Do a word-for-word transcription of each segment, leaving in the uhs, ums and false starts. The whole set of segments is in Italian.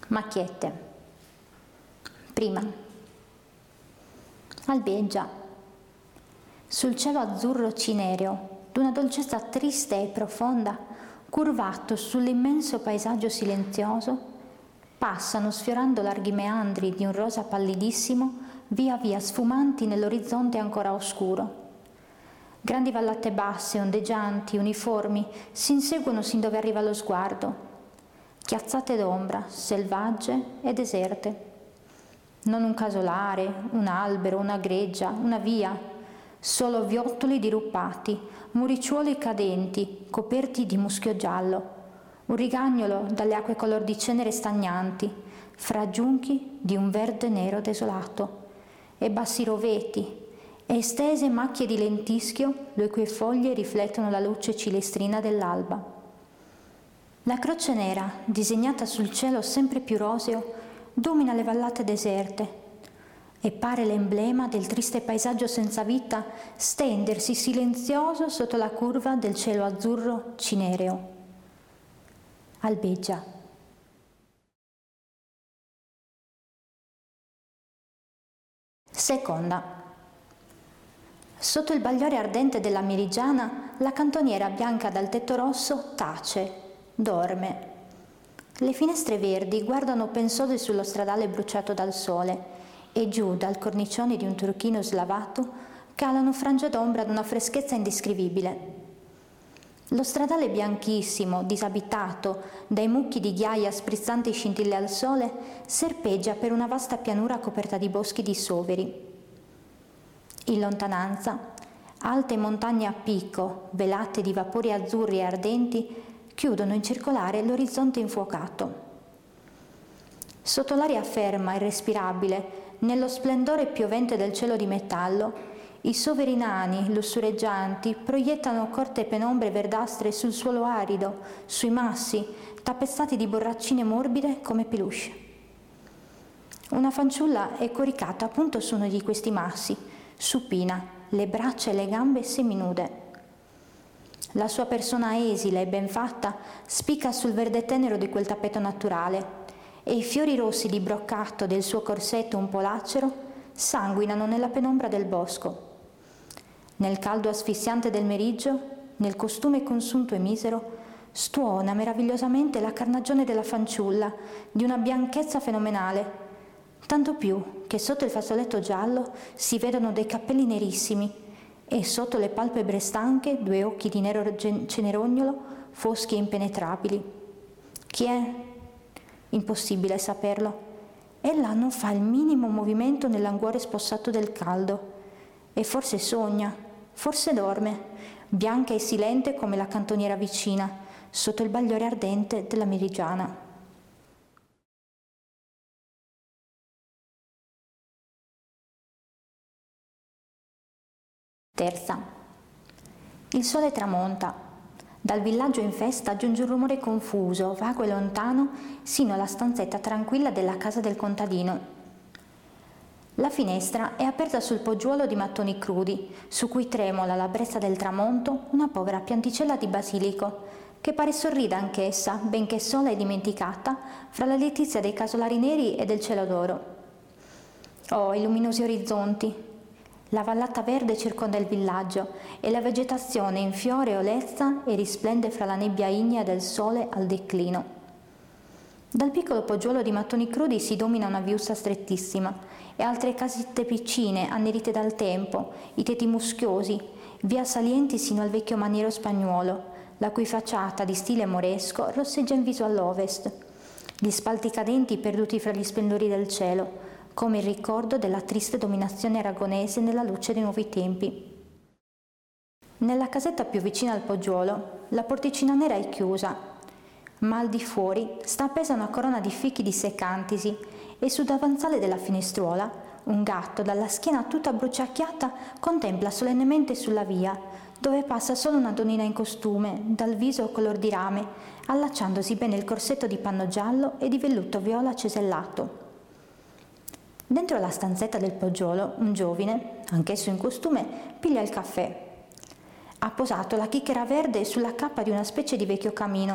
Macchiette. Prima. Albeggia. Sul cielo azzurro cinereo, d'una dolcezza triste e profonda, curvato sull'immenso paesaggio silenzioso, passano sfiorando larghi meandri di un rosa pallidissimo, via via sfumanti nell'orizzonte ancora oscuro. Grandi vallate basse, ondeggianti, uniformi, si inseguono sin dove arriva lo sguardo. Chiazzate d'ombra, selvagge e deserte. Non un casolare, un albero, una greggia, una via, solo viottoli diruppati, muricciuoli cadenti, coperti di muschio giallo, un rigagnolo dalle acque color di cenere stagnanti, fra giunchi di un verde nero desolato, e bassi roveti, e estese macchie di lentischio, le cui foglie riflettono la luce cilestrina dell'alba. La croce nera, disegnata sul cielo sempre più roseo, domina le vallate deserte e pare l'emblema del triste paesaggio senza vita stendersi silenzioso sotto la curva del cielo azzurro cinereo. Albeggia. Seconda. Sotto il bagliore ardente della meridiana, la cantoniera bianca dal tetto rosso tace. Dorme. Le finestre verdi guardano pensose sullo stradale bruciato dal sole e giù dal cornicione di un turchino slavato calano frange d'ombra d'una freschezza indescrivibile. Lo stradale bianchissimo, disabitato, dai mucchi di ghiaia sprizzanti scintille al sole, serpeggia per una vasta pianura coperta di boschi di soveri. In lontananza, alte montagne a picco, velate di vapori azzurri e ardenti, chiudono in circolare l'orizzonte infuocato. Sotto l'aria ferma e respirabile, nello splendore piovente del cielo di metallo, i soveri nani, lussureggianti, proiettano corte penombre verdastre sul suolo arido, sui massi, tappezzati di borraccine morbide come peluche. Una fanciulla è coricata appunto su uno di questi massi, supina, le braccia e le gambe seminude. La sua persona esile e ben fatta spicca sul verde tenero di quel tappeto naturale e i fiori rossi di broccato del suo corsetto un po' lacero sanguinano nella penombra del bosco. Nel caldo asfissiante del meriggio, nel costume consunto e misero, stuona meravigliosamente la carnagione della fanciulla di una bianchezza fenomenale, tanto più che sotto il fazzoletto giallo si vedono dei capelli nerissimi e sotto le palpebre stanche due occhi di nero cenerognolo foschi e impenetrabili. Chi è? Impossibile saperlo. Ella non fa il minimo movimento nell'anguore spossato del caldo e forse sogna, forse dorme, bianca e silente come la cantoniera vicina, sotto il bagliore ardente della meridiana. Terza. Il sole tramonta. Dal villaggio in festa giunge un rumore confuso, vago e lontano, sino alla stanzetta tranquilla della casa del contadino. La finestra è aperta sul poggiuolo di mattoni crudi, su cui tremola alla brezza del tramonto una povera pianticella di basilico, che pare sorrida anch'essa, benché sola e dimenticata, fra la letizia dei casolari neri e del cielo d'oro. Oh, i luminosi orizzonti! La vallata verde circonda il villaggio e la vegetazione in fiore e olezza e risplende fra la nebbia ignea del sole al declino. Dal piccolo poggiolo di mattoni crudi si domina una viuzza strettissima e altre casette piccine annerite dal tempo, i tetti muschiosi, via salienti sino al vecchio maniero spagnuolo, la cui facciata di stile moresco rosseggia in viso all'ovest, gli spalti cadenti perduti fra gli splendori del cielo, come il ricordo della triste dominazione aragonese nella luce dei nuovi tempi. Nella casetta più vicina al poggiolo, la porticina nera è chiusa, ma al di fuori sta appesa una corona di fichi dissecantisi e sul davanzale della finestruola un gatto dalla schiena tutta bruciacchiata contempla solennemente sulla via, dove passa solo una donnina in costume, dal viso color di rame, allacciandosi bene il corsetto di panno giallo e di velluto viola cesellato. Dentro la stanzetta del poggiolo, un giovine, anch'esso in costume, piglia il caffè. Ha posato la chicchera verde sulla cappa di una specie di vecchio camino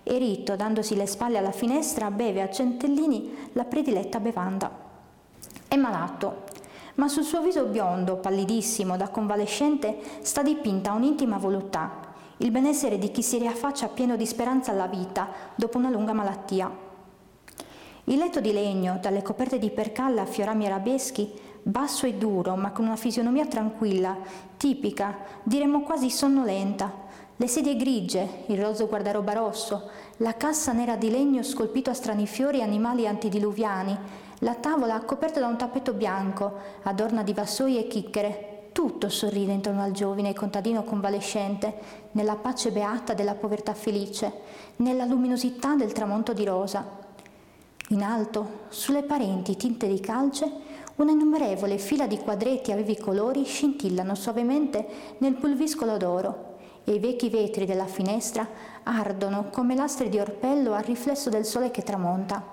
e ritto, dandosi le spalle alla finestra, beve a centellini la prediletta bevanda. È malato, ma sul suo viso biondo, pallidissimo, da convalescente, sta dipinta un'intima voluttà, il benessere di chi si riaffaccia pieno di speranza alla vita dopo una lunga malattia. Il letto di legno, dalle coperte di percalla a fiorami arabeschi, basso e duro, ma con una fisionomia tranquilla, tipica, diremmo quasi sonnolenta, le sedie grigie, il rozzo guardaroba rosso, la cassa nera di legno scolpito a strani fiori e animali antidiluviani, la tavola coperta da un tappeto bianco, adorna di vassoi e chicchere. Tutto sorride intorno al giovine contadino convalescente, nella pace beata della povertà felice, nella luminosità del tramonto di rosa. In alto, sulle pareti tinte di calce, una innumerevole fila di quadretti a vivi colori scintillano suavemente nel pulviscolo d'oro e i vecchi vetri della finestra ardono come lastre di orpello al riflesso del sole che tramonta.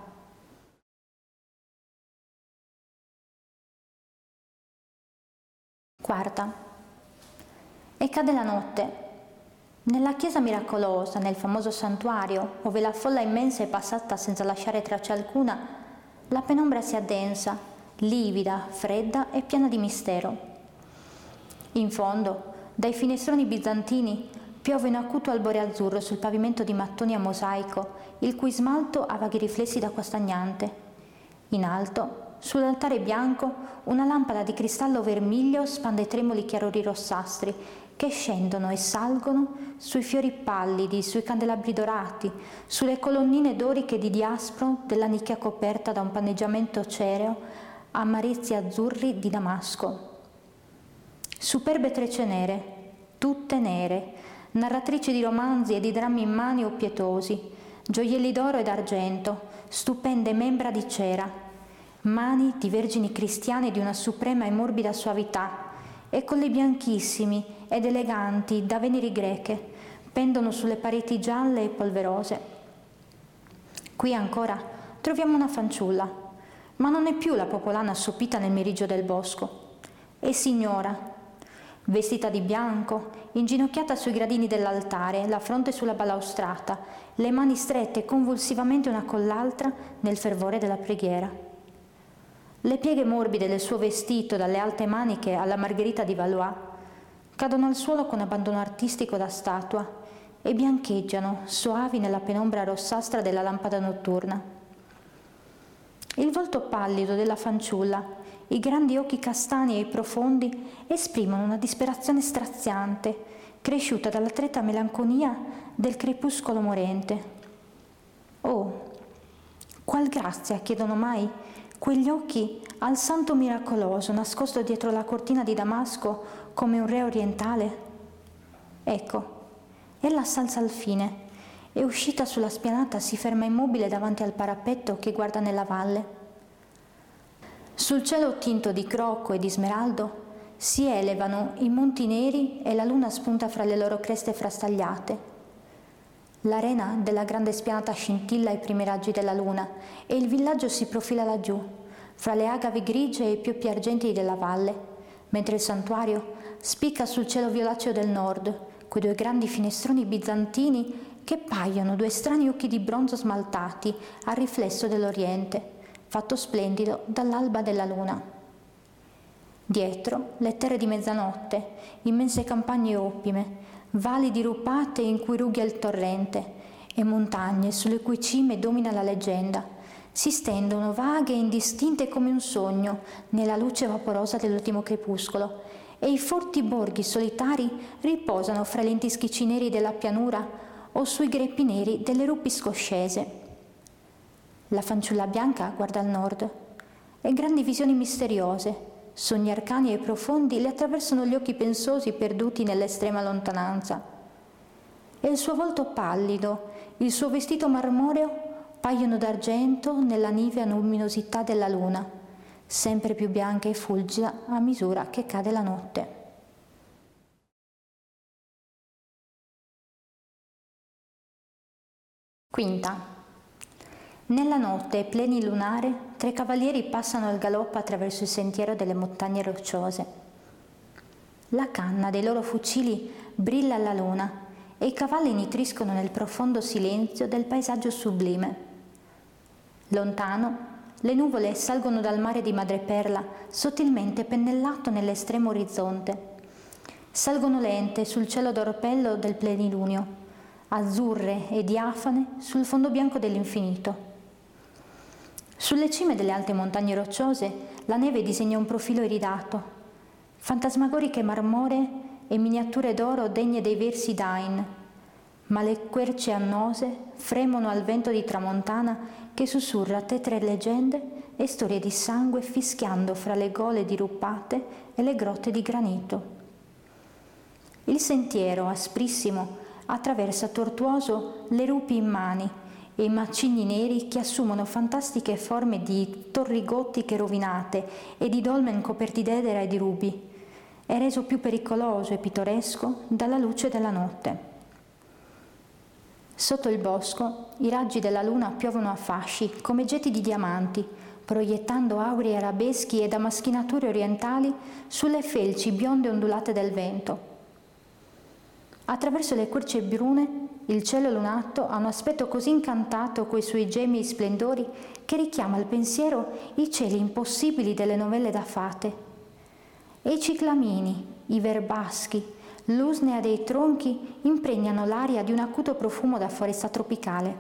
Quarta. E cade la notte. Nella chiesa miracolosa, nel famoso santuario, ove la folla immensa è passata senza lasciare traccia alcuna, la penombra si addensa, livida, fredda e piena di mistero. In fondo, dai finestroni bizantini, piove un acuto albore azzurro sul pavimento di mattoni a mosaico, il cui smalto ha vaghi riflessi d'acqua stagnante. In alto, sull'altare bianco, una lampada di cristallo vermiglio spande tremoli chiarori rossastri che scendono e salgono sui fiori pallidi, sui candelabri dorati, sulle colonnine doriche di diaspro della nicchia coperta da un panneggiamento cereo a amarezzi azzurri di damasco. Superbe trecce nere, tutte nere, narratrici di romanzi e di drammi immani o pietosi, gioielli d'oro ed argento, stupende membra di cera, mani di vergini cristiane di una suprema e morbida suavità, e colli bianchissimi ed eleganti da veneri greche pendono sulle pareti gialle e polverose. Qui ancora troviamo una fanciulla, ma non è più la popolana assopita nel meriggio del bosco. È signora, vestita di bianco, inginocchiata sui gradini dell'altare, la fronte sulla balaustrata, le mani strette convulsivamente una con l'altra nel fervore della preghiera. Le pieghe morbide del suo vestito, dalle alte maniche alla Margherita di Valois, cadono al suolo con abbandono artistico da statua e biancheggiano, soavi nella penombra rossastra della lampada notturna. Il volto pallido della fanciulla, i grandi occhi castani e profondi esprimono una disperazione straziante, cresciuta dalla treta melanconia del crepuscolo morente. Oh, qual grazia chiedono mai quegli occhi al santo miracoloso nascosto dietro la cortina di damasco come un re orientale? Ecco, ella s'alza al fine e uscita sulla spianata si ferma immobile davanti al parapetto che guarda nella valle. Sul cielo tinto di crocco e di smeraldo si elevano i monti neri e la luna spunta fra le loro creste frastagliate. L'arena della grande spianata scintilla ai primi raggi della luna e il villaggio si profila laggiù, fra le agavi grigie e i pioppi argentei della valle, mentre il santuario spicca sul cielo violaceo del nord, quei due grandi finestroni bizantini che paiono due strani occhi di bronzo smaltati al riflesso dell'oriente, fatto splendido dall'alba della luna. Dietro le terre di mezzanotte, immense campagne oppime, valli dirupate in cui rughia il torrente e montagne sulle cui cime domina la leggenda, si stendono vaghe e indistinte come un sogno nella luce vaporosa dell'ultimo crepuscolo, e i forti borghi solitari riposano fra i lenti schicci neri della pianura o sui greppi neri delle rupi scoscese. La fanciulla bianca guarda al nord e grandi visioni misteriose, sogni arcani e profondi le attraversano gli occhi pensosi perduti nell'estrema lontananza. E il suo volto pallido, il suo vestito marmoreo paiono d'argento nella nivea luminosità della luna, sempre più bianca e fulgida a misura che cade la notte. Quinta. Nella notte plenilunare, tre cavalieri passano al galoppo attraverso il sentiero delle montagne rocciose. La canna dei loro fucili brilla alla luna e i cavalli nitriscono nel profondo silenzio del paesaggio sublime. Lontano, le nuvole salgono dal mare di madreperla, sottilmente pennellato nell'estremo orizzonte. Salgono lente sul cielo d'orpello del plenilunio, azzurre e diafane sul fondo bianco dell'infinito. Sulle cime delle alte montagne rocciose la neve disegna un profilo iridato, fantasmagoriche marmoree e miniature d'oro degne dei versi d'Ain, ma le querce annose fremono al vento di tramontana che sussurra tetre leggende e storie di sangue fischiando fra le gole diruppate e le grotte di granito. Il sentiero, asprissimo, attraversa tortuoso le rupi immani e i macigni neri che assumono fantastiche forme di torri gottiche rovinate e di dolmen coperti d'edera e di rubi. È reso più pericoloso e pittoresco dalla luce della notte. Sotto il bosco i raggi della luna piovono a fasci come getti di diamanti, proiettando aurei arabeschi e damaschinature orientali sulle felci bionde ondulate del vento. Attraverso le querce brune il cielo lunato ha un aspetto così incantato coi suoi gemi e splendori che richiama al pensiero i cieli impossibili delle novelle da fate. E i ciclamini, i verbaschi, l'usnea dei tronchi impregnano l'aria di un acuto profumo da foresta tropicale.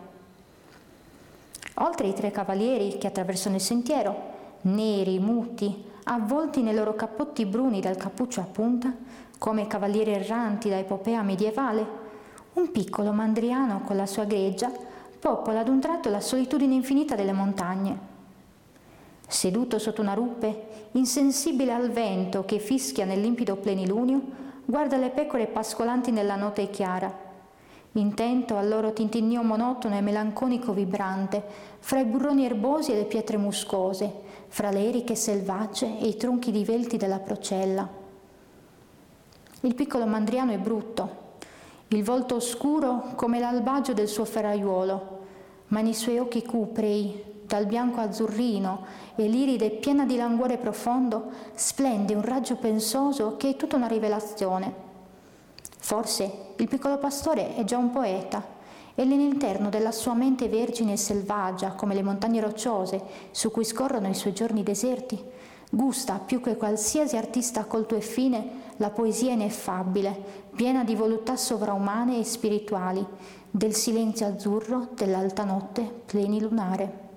Oltre i tre cavalieri che attraversano il sentiero, neri, muti, avvolti nei loro cappotti bruni dal cappuccio a punta, come cavalieri erranti da epopea medievale, un piccolo mandriano con la sua greggia popola ad un tratto la solitudine infinita delle montagne. Seduto sotto una rupe, insensibile al vento che fischia nel limpido plenilunio, guarda le pecore pascolanti nella notte chiara, intento al loro tintinnio monotono e melanconico vibrante, fra i burroni erbosi e le pietre muscose, fra le eriche selvagge e i tronchi divelti della procella. Il piccolo mandriano è brutto, il volto oscuro come l'albagio del suo ferraiuolo, ma nei suoi occhi cuprei, dal bianco azzurrino e l'iride piena di languore profondo, splende un raggio pensoso che è tutta una rivelazione. Forse il piccolo pastore è già un poeta e nell'interno della sua mente vergine e selvaggia, come le montagne rocciose su cui scorrono i suoi giorni deserti, gusta più che qualsiasi artista colto e fine la poesia ineffabile, piena di voluttà sovraumane e spirituali, del silenzio azzurro dell'alta notte plenilunare.